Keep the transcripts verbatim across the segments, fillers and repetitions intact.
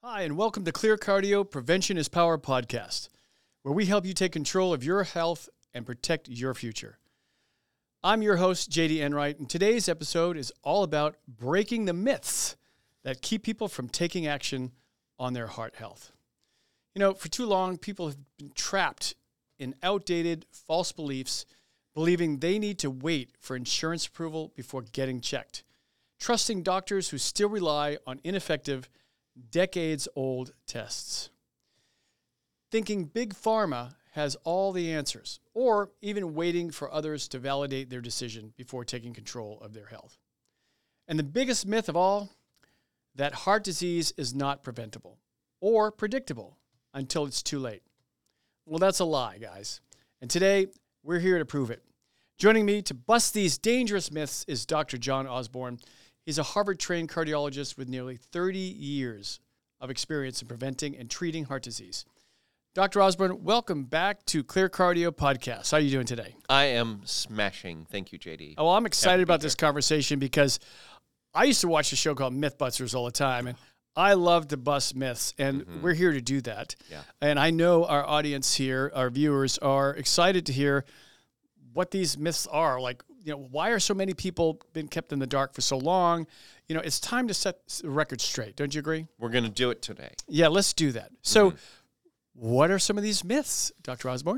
Hi, and welcome to Clear Cardio Prevention is Power podcast, where we help you take control of your health and protect your future. I'm your host, J D Enright, and today's episode is all about breaking the myths that keep people from taking action on their heart health. You know, for too long, people have been trapped in outdated, false beliefs, believing they need to wait for insurance approval before getting checked, trusting doctors who still rely on ineffective, decades-old tests, thinking Big Pharma has all the answers, or even waiting for others to validate their decision before taking control of their health. And the biggest myth of all, that heart disease is not preventable or predictable until it's too late. Well, that's a lie, guys. And today, we're here to prove it. Joining me to bust these dangerous myths is Doctor John Osborne. He's a Harvard-trained cardiologist with nearly thirty years of experience in preventing and treating heart disease. Doctor Osborne, welcome back to Clear Cardio Podcast. How are you doing today? I am smashing. Thank you, J D. Oh, well, I'm excited about this conversation because I used to watch a show called Mythbusters all the time, and I love to bust myths, and mm-hmm. we're here to do that. Yeah. And I know our audience here, our viewers, are excited to hear what these myths are. Like, you know, why are so many people been kept in the dark for so long? You know, it's time to set the record straight. Don't you agree? We're going to do it today. Yeah, let's do that. So mm-hmm. what are some of these myths, Doctor Osborne?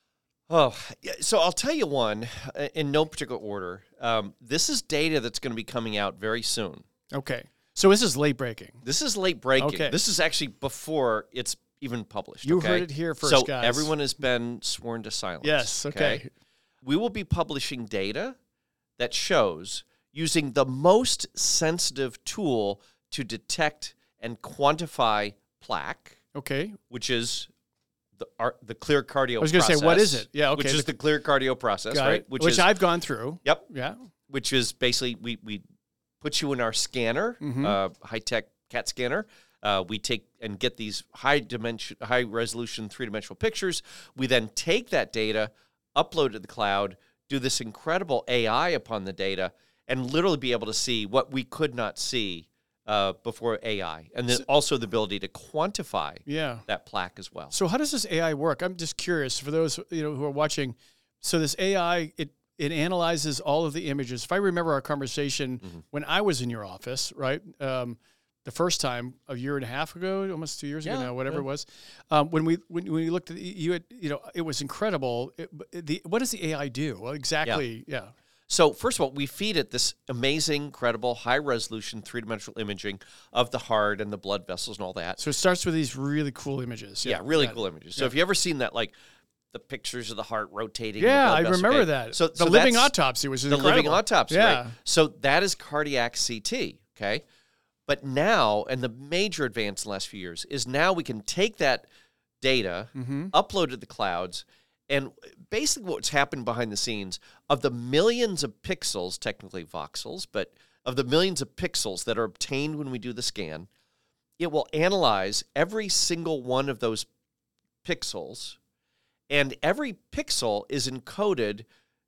Oh, so I'll tell you one in no particular order. Um, this is data that's going to be coming out very soon. Okay. So this is late breaking. This is late breaking. Okay. This is actually before it's even published. You okay? heard it here first, so guys. So everyone has been sworn to silence. Yes, okay. okay. We will be publishing data that shows using the most sensitive tool to detect and quantify plaque. Okay. Which is the our, the clear cardio process. I was going to say, what is it? Yeah, okay. Which is the clear cardio process, Got right? It. Which, which is, I've gone through. Yep. Yeah. Which is basically, we, we put you in our scanner, mm-hmm. uh, high-tech CAT scanner. Uh, we take and get these high dimension, high resolution three-dimensional pictures. We then take that data, upload it to the cloud, do this incredible A I upon the data, and literally be able to see what we could not see uh, before A I. And then so, also the ability to quantify yeah. that plaque as well. So how does this A I work? I'm just curious for those you know who are watching. So this A I, it it analyzes all of the images. If I remember our conversation mm-hmm. when I was in your office, right? Um, the first time a year and a half ago, almost two years yeah, ago now, whatever yeah. it was, um, when we when, when we looked at you, had, you know, it was incredible. It, the what does the A I do? Well, exactly, yeah. yeah. So first of all, we feed it this amazing, incredible, high-resolution three-dimensional imaging of the heart and the blood vessels and all that. So it starts with these really cool images. Yeah, yeah really that, cool images. So yeah. if you ever seen that, like the pictures of the heart rotating. Yeah, the I vessels, remember okay? that. So the so living autopsy was the incredible. living autopsy. Yeah. Right? So that is cardiac C T. Okay. But now, and the major advance in the last few years, is now we can take that data, mm-hmm. upload it to the clouds, and basically what's happened behind the scenes, of the millions of pixels, technically voxels, but of the millions of pixels that are obtained when we do the scan, it will analyze every single one of those pixels, and every pixel is encoded,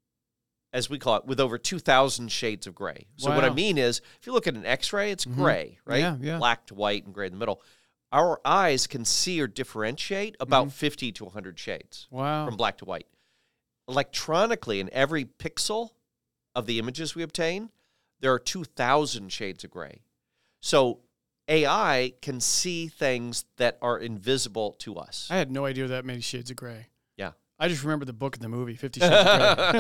as we call it, with over two thousand shades of gray. So wow. what I mean is, if you look at an X-ray, it's mm-hmm. gray, right? Yeah, yeah. Black to white and gray in the middle. Our eyes can see or differentiate about mm-hmm. fifty to one hundred shades wow. from black to white. Electronically, in every pixel of the images we obtain, there are two thousand shades of gray. So A I can see things that are invisible to us. I had no idea that many shades of gray. Yeah. I just remember the book and the movie, Fifty Shades of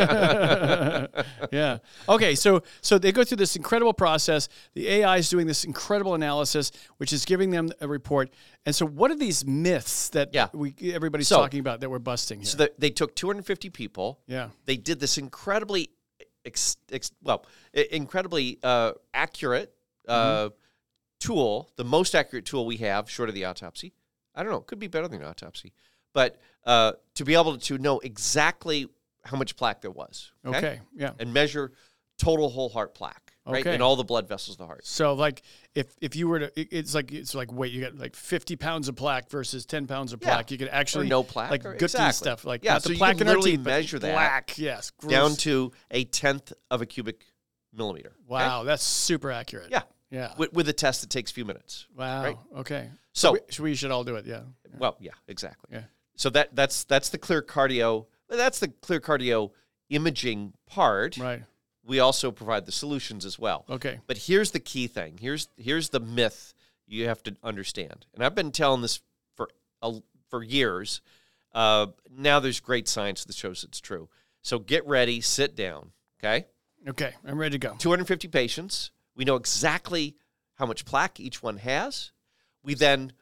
Grey. Yeah. Okay, so so they go through this incredible process. The A I is doing this incredible analysis, which is giving them a report. And so what are these myths that yeah. we everybody's so, talking about that we're busting here? So the, they took two hundred fifty people. Yeah. They did this incredibly, ex, ex, well, incredibly uh, accurate uh, mm-hmm. tool, the most accurate tool we have, short of the autopsy. I don't know, it could be better than an autopsy. But uh, to be able to know exactly how much plaque there was. Okay, okay yeah. And measure total whole heart plaque, right? Okay. In all the blood vessels of the heart. So like if if you were to, it's like, it's like, wait, you got like fifty pounds of plaque versus ten pounds of plaque. Yeah. You could actually, or no plaque. like or, good exactly. stuff. Like yeah, not so the you plaque can in our literally teeth, measure that plaque, yes, gross. down to a tenth of a cubic millimeter. Wow, okay? that's super accurate. Yeah. Yeah. With, with a test that takes a few minutes. Wow. Right? Okay. So we, so we should all do it. Yeah. well, yeah, exactly. Yeah. So that that's that's the clear cardio. That's the clear cardio imaging part. Right. We also provide the solutions as well. Okay. But here's the key thing. Here's here's the myth you have to understand. And I've been telling this for a, for years. Uh, now there's great science that shows it's true. So get ready, sit down, okay? Okay, I'm ready to go. two hundred fifty patients. We know exactly how much plaque each one has. We then,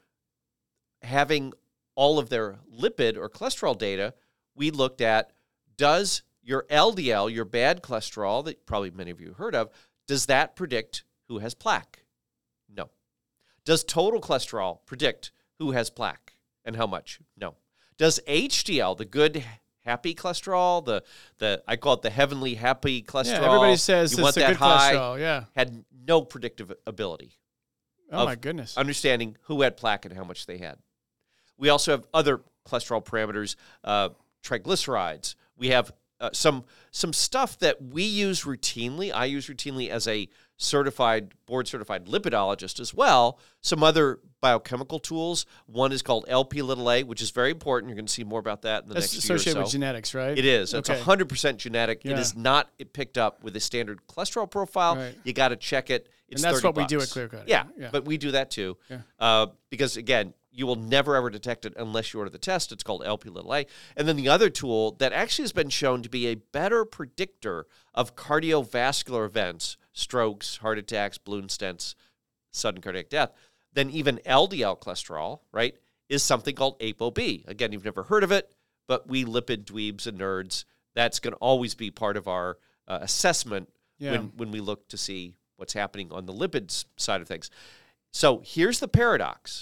having all of their lipid or cholesterol data, we looked at, does your L D L, your bad cholesterol, that probably many of you heard of, does that predict who has plaque? No. Does total cholesterol predict who has plaque and how much? No. Does H D L, the good, happy cholesterol, the the I call it the heavenly happy cholesterol? Yeah, everybody says you it's want the that good high, cholesterol. Yeah. had no predictive ability. Oh of my goodness. Understanding who had plaque and how much they had. We also have other cholesterol parameters, uh, triglycerides. We have uh, some some stuff that we use routinely. I use routinely as a certified, board-certified lipidologist as well. Some other biochemical tools. One is called L P little a, which is very important. You're going to see more about that in the That's next year or associated so. with genetics, right? It is. It's Okay. one hundred percent genetic. Yeah. It is not picked up with a standard cholesterol profile. Right. You got to check it. It's And that's thirty what we do bucks. at ClearCut. Yeah, Yeah. but we do that too. Yeah. Uh, because, again, you will never, ever detect it unless you order the test. It's called L P little a. And then the other tool that actually has been shown to be a better predictor of cardiovascular events, strokes, heart attacks, balloon stents, sudden cardiac death, than even L D L cholesterol, right, is something called ApoB. Again, you've never heard of it, but we lipid dweebs and nerds, that's going to always be part of our uh, assessment Yeah. when, when we look to see what's happening on the lipids side of things. So here's the paradox.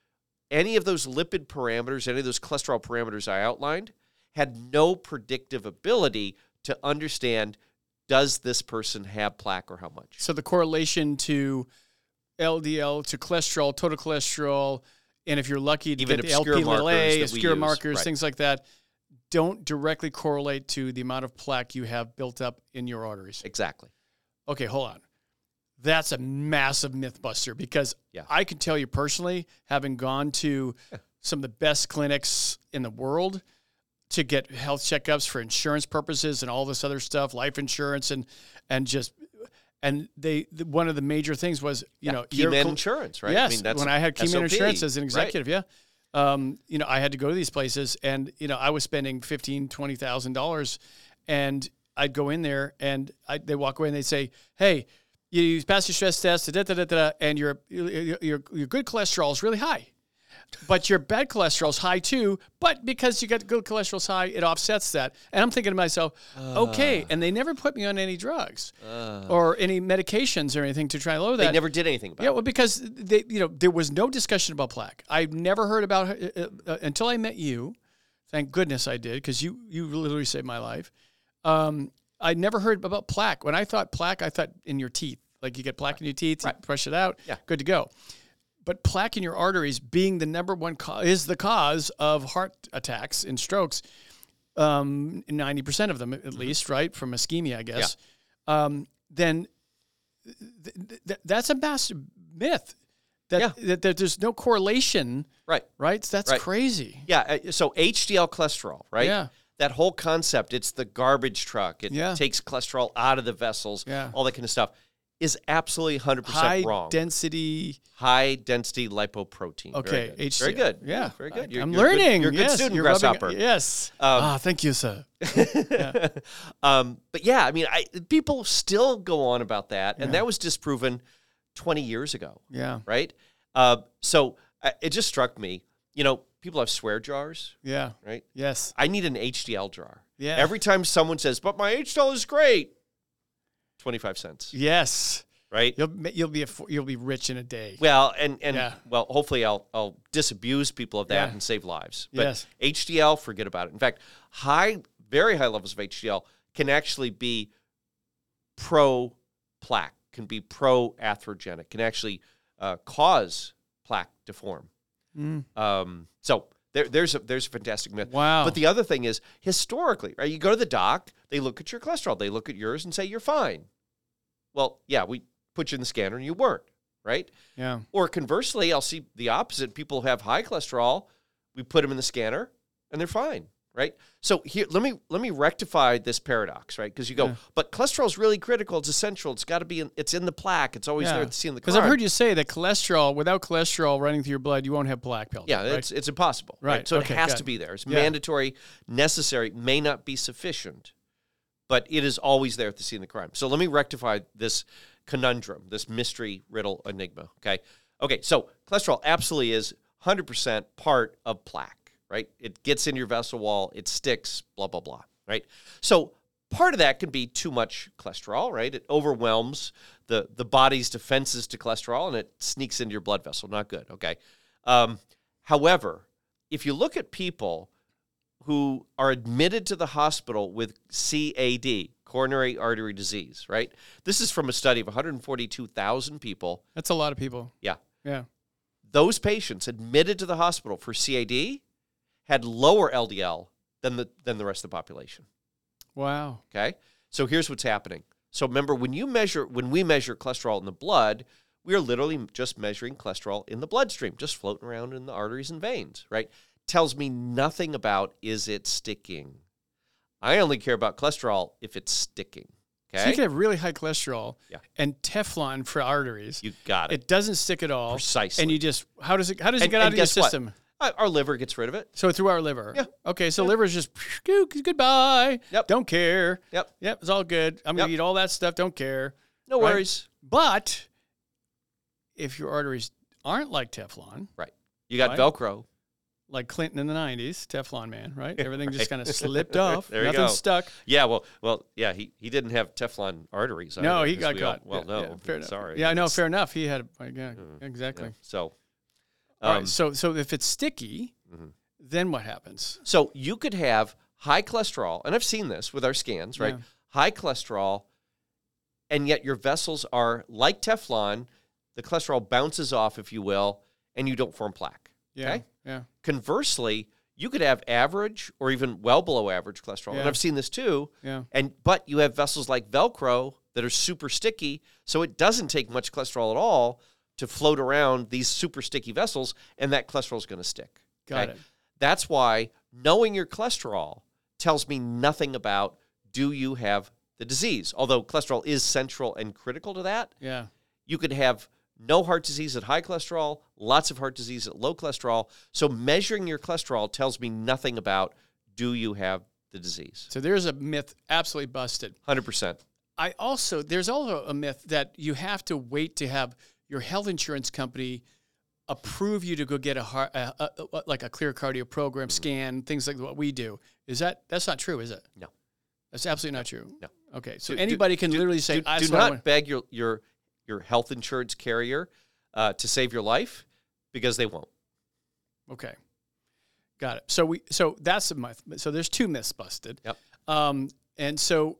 Any of those lipid parameters, any of those cholesterol parameters I outlined, had no predictive ability to understand, does this person have plaque or how much? So the correlation to L D L, to cholesterol, total cholesterol, and if you're lucky to Even get the L P obscure little markers a, that we obscure use, markers, right. things like that, don't directly correlate to the amount of plaque you have built up in your arteries. Exactly. Okay, hold on. That's a massive myth buster because Yeah. I can tell you personally, having gone to some of the best clinics in the world to get health checkups for insurance purposes and all this other stuff, life insurance, and and just and they the, one of the major things was you Yeah, know Key your Man cl- Insurance, right? Yes, I mean, that's when I had Key Man S O P, Insurance as an right? executive, yeah. Um, you know, I had to go to these places, and you know, I was spending fifteen, twenty thousand dollars, and I'd go in there, and I, they walk away, and they say, "Hey, you passed your stress test, da, da, da, da, da, and your your your your good cholesterol is really high, but your bad cholesterol is high too. But because you got good cholesterol's high, it offsets that." And I'm thinking to myself, Uh. okay. And they never put me on any drugs or any medications or anything to try to lower that. They never did anything about Yeah, it. well, because they, you know, there was no discussion about plaque. I've never heard about it uh, uh, until I met you. Thank goodness I did, because you you literally saved my life. Um, I never heard about plaque. When I thought plaque, I thought in your teeth. Like you get plaque in your teeth, Right. you brush it out, Yeah. good to go. But plaque in your arteries being the number one cause is the cause of heart attacks and strokes. Um, ninety percent of them, at least, right, from ischemia, I guess. Um, then th- th- that's a massive myth. That, Yeah. that, that there's no correlation, Right. right? That's Right. crazy. Yeah, uh, so H D L cholesterol, right? Yeah. That whole concept, it's the garbage truck. It Yeah. takes cholesterol out of the vessels, Yeah. all that kind of stuff, is absolutely one hundred percent High wrong. density. High density lipoprotein. Okay, Very good. H D L. Very good. Yeah, Very good. I- You're, I'm you're a good- learning. You're a good yes, student, you're rubbing- Grasshopper. Yes. Um, ah, thank you, sir. um, but yeah, I mean, I, people still go on about that, and Yeah. that was disproven twenty years ago, Yeah, right? Uh, so uh, it just struck me, you know, people have swear jars, yeah, right? yes, I need an H D L jar. yeah. Every time someone says, but my H D L is great, twenty-five cents, yes. right? You'll ma- you'll be a, fo- you'll be rich in a day. Well, and, and Yeah. well, hopefully I'll I'll disabuse people of that Yeah. and save lives. But Yes. H D L, forget about it. In fact, high, very high levels of H D L can actually be pro-plaque, can be pro-atherogenic, can actually uh, cause plaque to form. Mm. Um, so there, there's a there's a fantastic myth. Wow. But the other thing is, historically, right? You go to the doc, they look at your cholesterol, they look at yours and say you're fine. Well, yeah, we put you in the scanner and you weren't. right? Yeah. Or conversely, I'll see the opposite. People who have high cholesterol, we put them in the scanner, and they're fine, right? So here, let me let me rectify this paradox, right? Because you go, Yeah. but cholesterol is really critical. It's essential. It's got to be. In, it's in the plaque. It's always Yeah. there at the scene of the crime. Because I've heard you say that cholesterol, without cholesterol running through your blood, you won't have plaque buildup. Yeah, right? it's it's impossible. Right. Right, So okay, it has got to it. be there. It's Yeah. mandatory, necessary, may not be sufficient, but it is always there at the scene of the crime. So let me rectify this conundrum, this mystery riddle enigma. Okay. Okay. So cholesterol absolutely is one hundred percent part of plaque, right? It gets in your vessel wall, it sticks, blah, blah, blah, right? So part of that can be too much cholesterol, right? It overwhelms the, the body's defenses to cholesterol and it sneaks into your blood vessel. Not good, okay? Um, however, if you look at people who are admitted to the hospital with C A D, coronary artery disease, right? This is from a study of one hundred forty-two thousand people. That's a lot of people. Yeah. Yeah. Those patients admitted to the hospital for C A D had lower L D L than the than the rest of the population. Wow. Okay? So here's what's happening. So remember, when you measure, when we measure cholesterol in the blood, we are literally just measuring cholesterol in the bloodstream, just floating around in the arteries and veins, right? Tells me nothing about, is it sticking? I only care about cholesterol if it's sticking. Okay? So you can have really high cholesterol Yeah. and Teflon for arteries. You got it. It doesn't stick at all. Precisely. And you just, how does it, how does it And- get out and of your guess what? system? Uh, Our liver gets rid of it. So through our liver. Yeah. Okay. So liver is just goodbye. Yep. Don't care. Yep. Yep. It's all good. I'm gonna Yep. eat all that stuff. Don't care. No Right. worries. But if your arteries aren't like Teflon, Right. You got Right. Velcro. like Clinton in the nineties, Teflon man, right? Everything just Right. kind of slipped off. There you Nothing go. stuck. Yeah, well, well, yeah, he, he didn't have Teflon arteries. No, either, he as got we all caught. well, Yeah, no, yeah, fair enough. sorry. Yeah, I know. It's- Fair enough. He had. Yeah, Mm, exactly. yeah, So, All um, right. So, so if it's sticky, Mhm. then what happens? so you could have high cholesterol, and I've seen this with our scans, right? Yeah. High cholesterol, and yet your vessels are like Teflon. The cholesterol bounces off, if you will, and you don't form plaque. Yeah. Okay? Yeah. Conversely, you could have average or even well below average cholesterol, Yeah. and I've seen this too. Yeah. And but you have vessels like Velcro that are super sticky, so it doesn't take much cholesterol at all to float around these super sticky vessels, and that cholesterol is going to stick. Got okay? it. That's why knowing your cholesterol tells me nothing about, do you have the disease? Although cholesterol is central and critical to that, Yeah. you could have no heart disease at high cholesterol, lots of heart disease at low cholesterol. So measuring your cholesterol tells me nothing about, do you have the disease? So there's a myth absolutely busted. one hundred percent. I also, there's also a myth that you have to wait to have your health insurance company approve you to go get a heart, a, a, a, like a clear cardio program scan, things like what we do. Is that, that's not true, is it? No. That's absolutely not true. No. Okay. So Do- anybody can do- literally say, do, I do just wanna- not beg your, your, your health insurance carrier uh, to save your life, because they won't. Okay. Got it. So we, so that's a myth. So there's two myths busted. Yep. Um, and so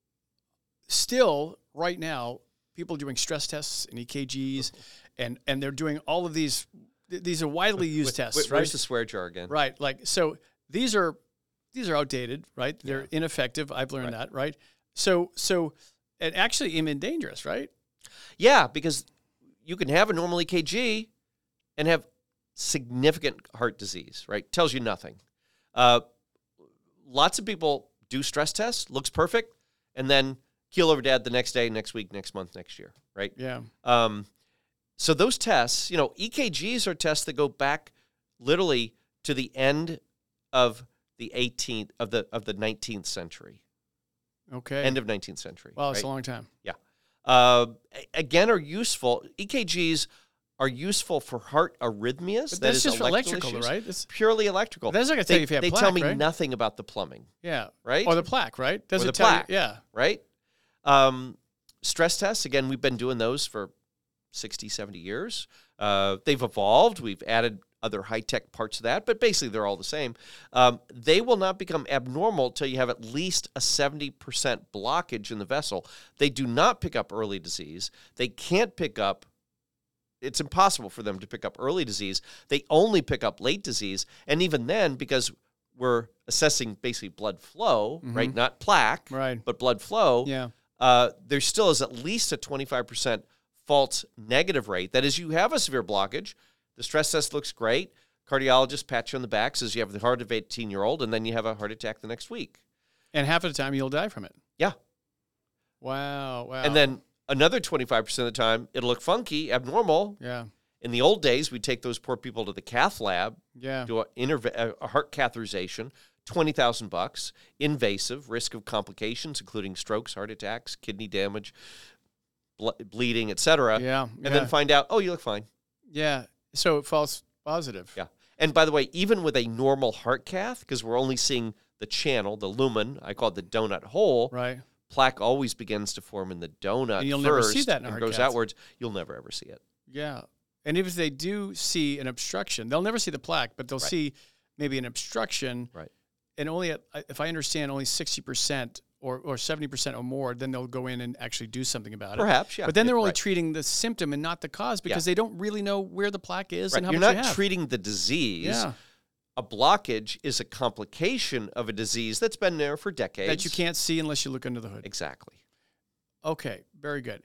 still right now, people are doing stress tests and E K Gs and, and they're doing all of these, th- these are widely used Wait, tests, wait, right? Where's the swear jar again? Right. Like, so these are, these are outdated, right? They're Yeah. ineffective. I've learned Right. that, right? So, so, and actually even dangerous, right? Yeah, because you can have a normal E K G and have significant heart disease, right? Tells you nothing. Uh, lots of people do stress tests, looks perfect, and then keel over dead the next day, next week, next month, next year, right? Yeah. Um, so those tests, you know, E K Gs are tests that go back literally to the end of the eighteenth of the of the nineteenth century, Okay. end of nineteenth century. well, it's right? a long time. Uh, a- again, are useful. E K Gs are useful for heart arrhythmias. But that that's is just for electrical electrical, issues. right? It's, Purely electrical. that's not going to tell they you if you have they plaque, tell me right? nothing about the plumbing, Yeah. right? Or the plaque, right? Does Or it the tell plaque. you? Yeah. right? Um, stress tests, again, we've been doing those for sixty, seventy years. Uh, they've evolved. We've added other high-tech parts of that, but basically they're all the same. Um, they will not become abnormal till you have at least a seventy percent blockage in the vessel. They do not pick up early disease. They can't pick up, it's impossible for them to pick up early disease. They only pick up late disease, and even then, because we're assessing basically blood flow, right, not plaque, Right. but blood flow, Yeah. uh, there still is at least a twenty-five percent false negative rate. That is, you have a severe blockage, the stress test looks great, cardiologist pats you on the back, says you have the heart of an eighteen-year-old, and then you have a heart attack the next week. And half of the time, you'll die from it. Yeah. Wow, wow. And then another twenty-five percent of the time, it'll look funky, abnormal. Yeah. In the old days, we'd take those poor people to the cath lab, Yeah. do a, interve- a heart catheterization, twenty thousand bucks, invasive, risk of complications, including strokes, heart attacks, kidney damage, ble- bleeding, et cetera. Yeah. And yeah. then find out, oh, you look fine. Yeah. So it falls positive. Yeah. And by the way, even with a normal heart cath, because we're only seeing the channel, the lumen, I call it the donut hole, Right. plaque always begins to form in the donut And you'll first never see that in a and heart goes cath. outwards. You'll never, ever see it. Yeah. And if they do see an obstruction, they'll never see the plaque, but they'll Right. see maybe an obstruction. Right. And only, at, if I understand, only sixty percent or, or seventy percent or more, then they'll go in and actually do something about it. Perhaps, yeah. But then they're Yeah, only right. treating the symptom and not the cause because they don't really know where the plaque is Right. and how You're much not you have. treating the disease. Yeah. A blockage is a complication of a disease that's been there for decades. That you can't see unless you look under the hood. Exactly. Okay, very good.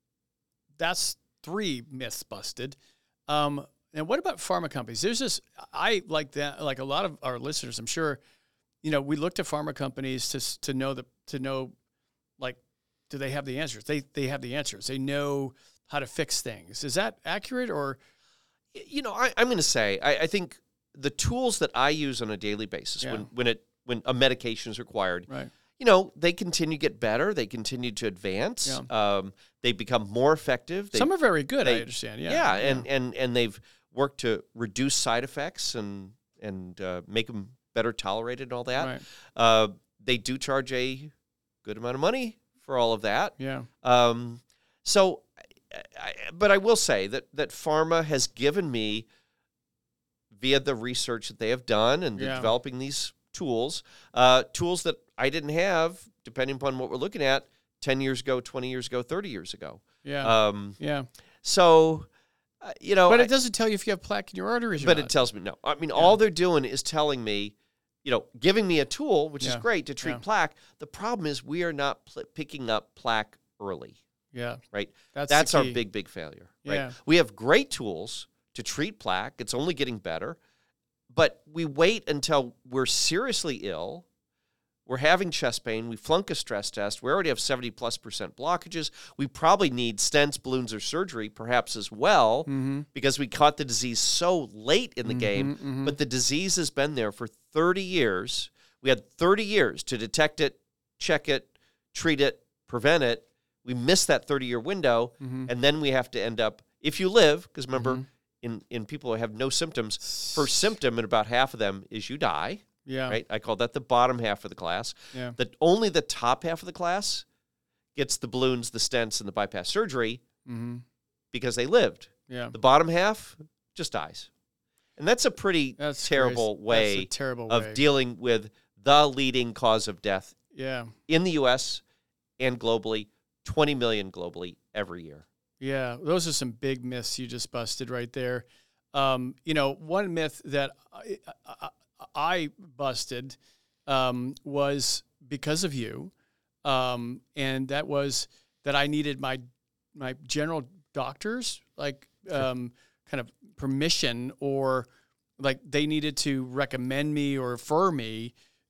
That's three myths busted. Um, and what about pharma companies? There's this, I like that, like a lot of our listeners, I'm sure, you know, we look to pharma companies to to know the to know, like, do they have the answers? They they have the answers. They know how to fix things. Is that accurate or? You know, I, I'm going to say, I, I think the tools that I use on a daily basis Yeah. when, when it when a medication is required, Right. you know, they continue to get better. They continue to advance. Yeah. Um, they become more effective. They, Some are very good, I they- understand. Yeah. yeah, and, and and they've worked to reduce side effects and and uh, make them better tolerated and all that. Right. Uh, they do charge a good amount of money for all of that. Yeah. Um, so, I, I, but I will say that that pharma has given me, via the research that they have done and the Yeah. developing these tools, uh, tools that I didn't have, depending upon what we're looking at, ten years ago, twenty years ago, thirty years ago. Yeah. Um, yeah. so, uh, you know, But I- it doesn't tell you if you have plaque in your arteries or but not. it tells me no. I mean, all they're doing is telling me, you know, giving me a tool, which is Yeah. great to treat Yeah. plaque. The problem is we are not pl- picking up plaque early, Yeah. right? That's, That's the our key. big, big failure, right? Yeah. We have great tools to treat plaque. It's only getting better. But we wait until we're seriously ill. We're having chest pain. We flunk a stress test. We already have seventy plus percent blockages. We probably need stents, balloons, or surgery perhaps as well Mm-hmm. because we caught the disease so late in the game. mhm. But the disease has been there for thirty years. We had thirty years to detect it, check it, treat it, prevent it. We missed that thirty-year window, Mhm. and then we have to end up, if you live, because remember, Mhm. in, in people who have no symptoms, first symptom in about half of them is you die, Yeah. right? I call that the bottom half of the class. Yeah. That only the top half of the class gets the balloons, the stents, and the bypass surgery Mm-hmm. because they lived. Yeah. The bottom half just dies. And that's a pretty That's terrible crazy. way That's a terrible of way. dealing with the leading cause of death Yeah. in the U S and globally, twenty million globally every year. Yeah. Those are some big myths you just busted right there. Um, you know, one myth that I, I, I busted um, was because of you, um, and that was that I needed my my general doctors like um, kind of permission, or like they needed to recommend me or refer me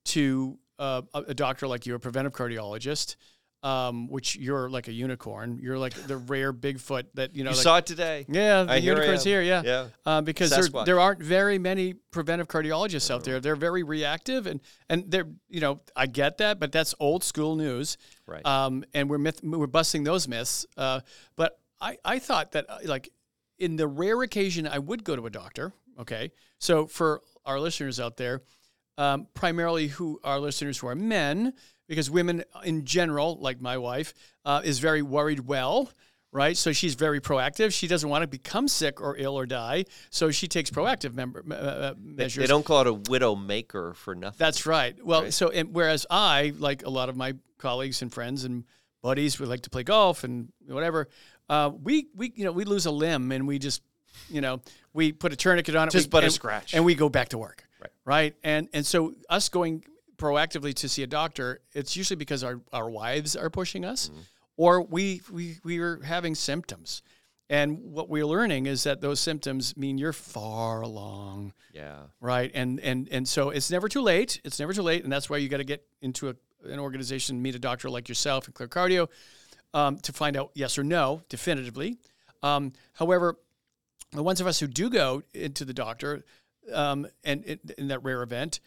to uh, a, a doctor like you, a preventive cardiologist. Um, which you're like a unicorn. You're like the rare Bigfoot that, you know. You like, saw it today. yeah, the I- here I unicorn's am. here, yeah. Yeah. Uh, because there, Sasquatch. there aren't very many preventive cardiologists out there. They're very reactive, and, and they're, you know, I get that, but that's old school news. Right. Um, and we're myth, we're busting those myths. Uh, but I, I thought that, uh, like, in the rare occasion I would go to a doctor, okay? So for our listeners out there, um, primarily who our listeners who are men, because women in general, like my wife, uh, is very worried well, right? So she's very proactive. She doesn't want to become sick or ill or die, so she takes proactive member, uh, They, measures. they don't call it a widow maker for nothing. That's right. Well, Right. so and whereas I, like a lot of my colleagues and friends and buddies, we like to play golf and whatever. Uh, we we you know we lose a limb and we just you know we put a tourniquet on it, Just we, but a and, scratch. and we go back to work. Right. Right. And and so us going proactively to see a doctor, it's usually because our, our wives are pushing us, Mm-hmm. or we we we are having symptoms. And what we're learning is that those symptoms mean you're far along. Yeah. Right. And and and so it's never too late. It's never too late. And that's why you got to get into a, an organization, meet a doctor like yourself and Clear Cardio um, to find out yes or no, definitively. Um, however, the ones of us who do go into the doctor um, and in, in that rare event,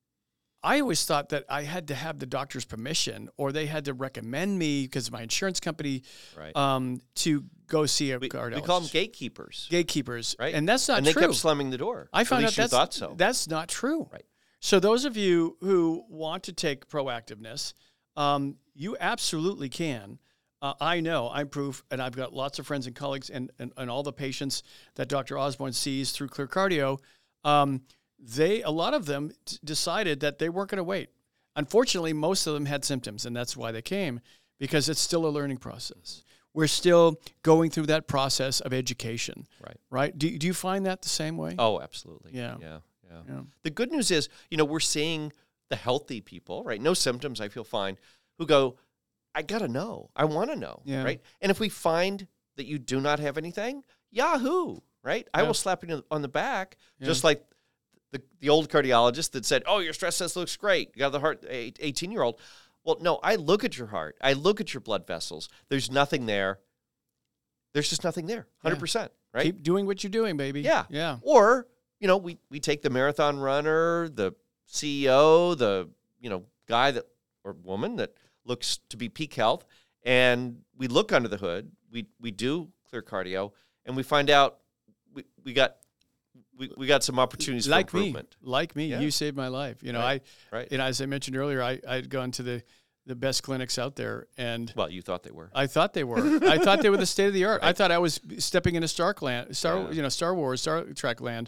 I always thought that I had to have the doctor's permission or they had to recommend me because of my insurance company Right. um, to go see a We, cardiologist. we call them gatekeepers. Gatekeepers. Right. And that's not and they true. kept slamming the door. I found At out least you that's, thought so. that's not true. Right. So those of you who want to take proactiveness, um, you absolutely can. Uh, I know, I'm proof, and I've got lots of friends and colleagues and, and, and all the patients that Doctor Osborne sees through Clear Cardio, um, they, a lot of them t- decided that they weren't going to wait. Unfortunately, most of them had symptoms, and that's why they came, because it's still a learning process. We're still going through that process of education. Right. Right? Do, do you find that the same way? Oh, absolutely. Yeah. Yeah. Yeah. Yeah. The good news is, you know, we're seeing the healthy people, right? No symptoms, I feel fine, who go, I got to know. I want to know, Yeah. right? And if we find that you do not have anything, yahoo, right? I Yeah. will slap you on the back, Yeah. just like the, the old cardiologist that said, oh, your stress test looks great. You got the heart, eighteen-year-old. Well, no, I look at your heart. I look at your blood vessels. There's nothing there. There's just nothing there, one hundred percent, right? Keep doing what you're doing, baby. Yeah. Yeah. Or, you know, we, we take the marathon runner, the C E O, the, you know, guy that or woman that looks to be peak health, and we look under the hood. We we do Clear Cardio, and we find out we, we got we, we got some opportunities Like for me, improvement. like me, Yeah. you saved my life. You know, Right. I, Right. you know, as I mentioned earlier, I I'd gone to the the best clinics out there, and Well, you thought they were. I thought they were. I thought they were the state of the art. I Right. thought I was stepping into Star land, Star, Yeah. you know, Star Wars, Star Trek land.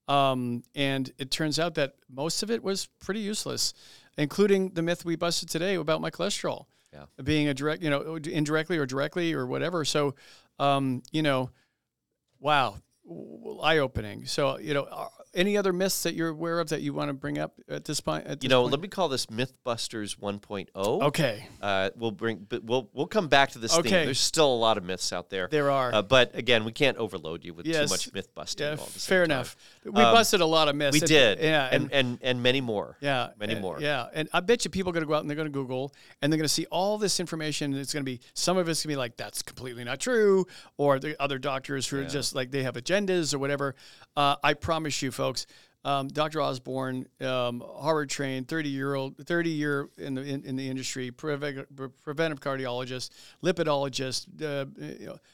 Um, and it turns out that most of it was pretty useless, including the myth we busted today about my cholesterol Yeah. being a direct, you know, indirectly or directly or whatever. So, um, you know, wow, eye opening. So, you know, are- any other myths that you're aware of that you want to bring up at this point? At this You know, point? let me call this MythBusters one point oh. Okay, Uh, we'll bring, but we'll we'll come back to this theme. Okay. There's still a lot of myths out there. there are. Uh, but again, we can't overload you with Yes. too much myth busting. Yeah, all at the same fair time. enough. We Um, busted a lot of myths. We It- did, Yeah, and, and and many more. Yeah, Many uh, more. Yeah, and I bet you people are going to go out and they're going to Google and they're going to see all this information. And it's going to be some of it's going to be like that's completely not true, or the other doctors who are Yeah. just like they have agendas or whatever. Uh, I promise you, folks. Um, Doctor Osborne, um, Harvard trained, thirty year old, thirty year in the in, in the industry, preve- preventive cardiologist, lipidologist, uh, you know,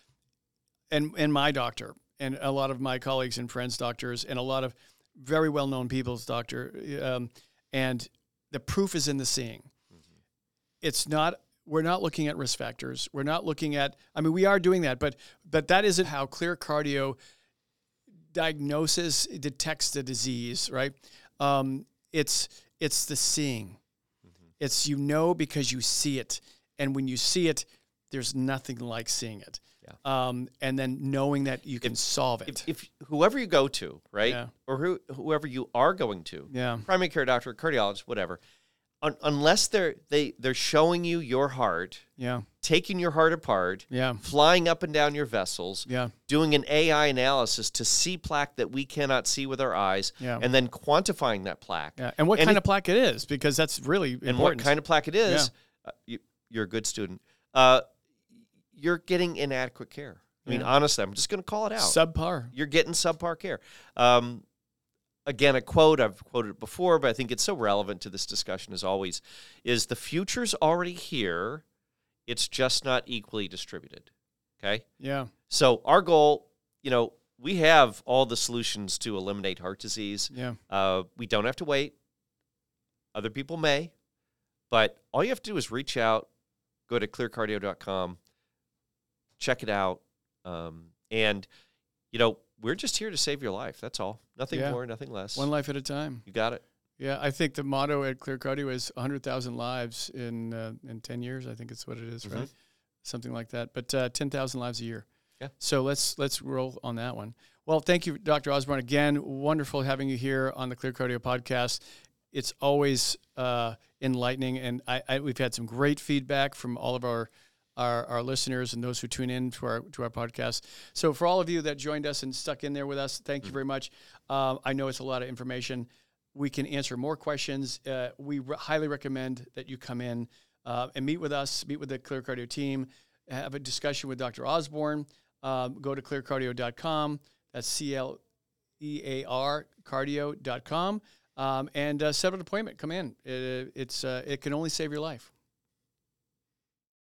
and and my doctor, and a lot of my colleagues and friends' doctors, and a lot of very well known people's doctor. Um, and the proof is in the seeing. Mm-hmm. It's not. We're not looking at risk factors. We're not looking at. I mean, we are doing that, but but that isn't how Clear Cardio diagnosis detects the disease, right? Um, it's it's the seeing. Mm-hmm. It's you know because you see it, and when you see it, there's nothing like seeing it. Yeah. Um, and then knowing that you can If- solve it. If, if whoever you go to, right, Yeah. or who, whoever you are going to, yeah, primary care doctor, cardiologist, whatever, un, unless they're they they're showing you your heart, yeah, taking your heart apart, yeah, flying up and down your vessels, yeah, doing an A I analysis to see plaque that we cannot see with our eyes, yeah. and then quantifying that plaque. yeah. And what and kind it- of plaque it is, because that's really important. And what kind of plaque it is, uh, you, you're a good student. Uh, you're getting inadequate care. I mean, Yeah. honestly, I'm just going to call it out. subpar. You're getting subpar care. Um, again, a quote, I've quoted it before, but I think it's so relevant to this discussion as always, is the future's already here. It's just not equally distributed. Okay? Yeah, So our goal, you know, we have all the solutions to eliminate heart disease. yeah, Uh, we don't have to wait. Other people may. But all you have to do is reach out, go to clear cardio dot com, check it out. Um, and, you know, we're just here to save your life. That's all. Nothing Yeah. more, nothing less. one life at a time. You got it. Yeah, I think the motto at Clear Cardio is one hundred thousand lives in uh, in ten years. I think it's what it is, Mhm. right? Something like that. But uh, ten thousand lives a year. Yeah. So let's let's roll on that one. Well, thank you, Doctor Osborne. Again, wonderful having you here on the Clear Cardio podcast. It's always uh, enlightening, and I, I we've had some great feedback from all of our our, our listeners and those who tune in to our to our podcast. So for all of you that joined us and stuck in there with us, thank you very much. Um, I know it's a lot of information. We can answer more questions. Uh, we re- highly recommend that you come in uh, and meet with us, meet with the Clear Cardio team, have a discussion with Doctor Osborne. Um, go to clear cardio dot com. That's C L E A R cardio dot com. Um, and uh, set an appointment. Come in. It, it's uh, it can only save your life.